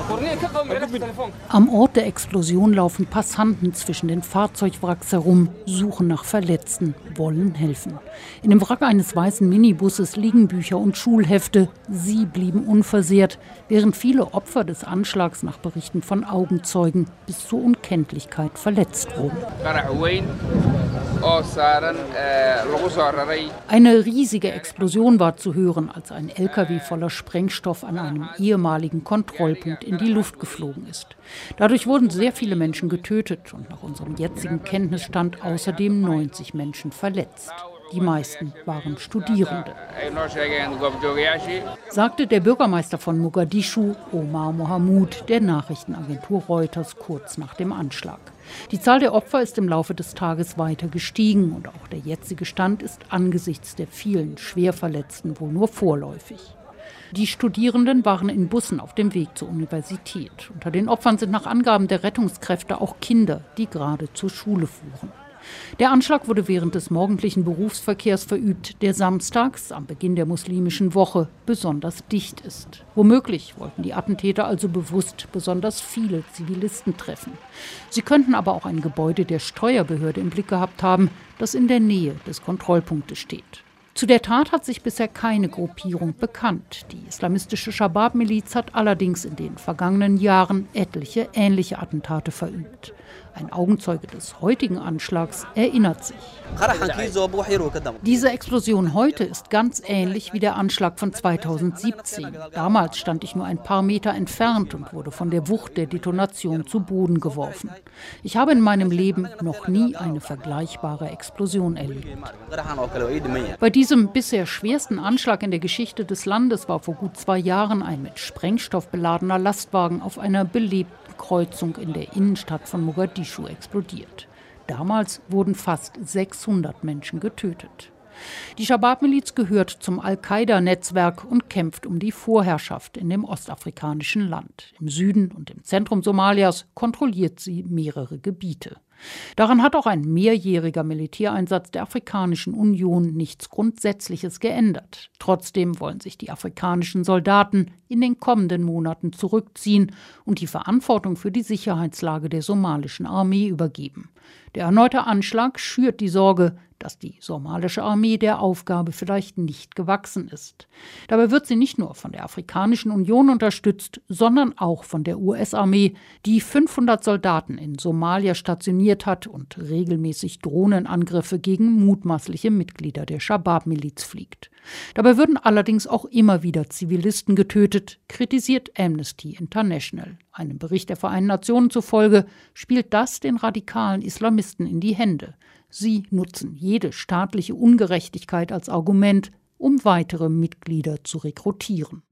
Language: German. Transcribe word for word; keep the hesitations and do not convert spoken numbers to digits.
Am Ort der Explosion laufen Passanten zwischen den Fahrzeugwracks herum, suchen nach Verletzten, wollen helfen. In dem Wrack eines weißen Minibusses liegen Bücher und Schulhefte. Sie blieben unversehrt, während viele Opfer des Anschlags nach Berichten von Augenzeugen bis zur Unkenntlichkeit verletzt wurden. Eine riesige Explosion war zu hören, als ein L K W voller Sprengstoff an einem ehemaligen Kontrollpunkt in die Luft geflogen ist. Dadurch wurden sehr viele Menschen getötet und nach unserem jetzigen Kenntnisstand außerdem neunzig Menschen verletzt. Die meisten waren Studierende, sagte der Bürgermeister von Mogadischu, Omar Mohamud, der Nachrichtenagentur Reuters kurz nach dem Anschlag. Die Zahl der Opfer ist im Laufe des Tages weiter gestiegen und auch der jetzige Stand ist angesichts der vielen Schwerverletzten wohl nur vorläufig. Die Studierenden waren in Bussen auf dem Weg zur Universität. Unter den Opfern sind nach Angaben der Rettungskräfte auch Kinder, die gerade zur Schule fuhren. Der Anschlag wurde während des morgendlichen Berufsverkehrs verübt, der samstags, am Beginn der muslimischen Woche, besonders dicht ist. Womöglich wollten die Attentäter also bewusst besonders viele Zivilisten treffen. Sie könnten aber auch ein Gebäude der Steuerbehörde im Blick gehabt haben, das in der Nähe des Kontrollpunktes steht. Zu der Tat hat sich bisher keine Gruppierung bekannt. Die islamistische Schabab-Miliz hat allerdings in den vergangenen Jahren etliche ähnliche Attentate verübt. Ein Augenzeuge des heutigen Anschlags erinnert sich. Diese Explosion heute ist ganz ähnlich wie der Anschlag von zweitausendsiebzehn. Damals stand ich nur ein paar Meter entfernt und wurde von der Wucht der Detonation zu Boden geworfen. Ich habe in meinem Leben noch nie eine vergleichbare Explosion erlebt. Bei diesem bisher schwersten Anschlag in der Geschichte des Landes war vor gut zwei Jahren ein mit Sprengstoff beladener Lastwagen auf einer belebten Kreuzung in der Innenstadt von Mogadischu explodiert. Damals wurden fast sechshundert Menschen getötet. Die Schabab-Miliz gehört zum Al-Qaida-Netzwerk und kämpft um die Vorherrschaft in dem ostafrikanischen Land. Im Süden und im Zentrum Somalias kontrolliert sie mehrere Gebiete. Daran hat auch ein mehrjähriger Militäreinsatz der Afrikanischen Union nichts Grundsätzliches geändert. Trotzdem wollen sich die afrikanischen Soldaten in den kommenden Monaten zurückziehen und die Verantwortung für die Sicherheitslage der somalischen Armee übergeben. Der erneute Anschlag schürt die Sorge, dass die somalische Armee der Aufgabe vielleicht nicht gewachsen ist. Dabei wird sie nicht nur von der Afrikanischen Union unterstützt, sondern auch von der U S-Armee, die fünfhundert Soldaten in Somalia stationiert hat und regelmäßig Drohnenangriffe gegen mutmaßliche Mitglieder der Schabab-Miliz fliegt. Dabei würden allerdings auch immer wieder Zivilisten getötet, kritisiert Amnesty International. Einem Bericht der Vereinten Nationen zufolge spielt das den radikalen Islamisten in die Hände. Sie nutzen jede staatliche Ungerechtigkeit als Argument, um weitere Mitglieder zu rekrutieren.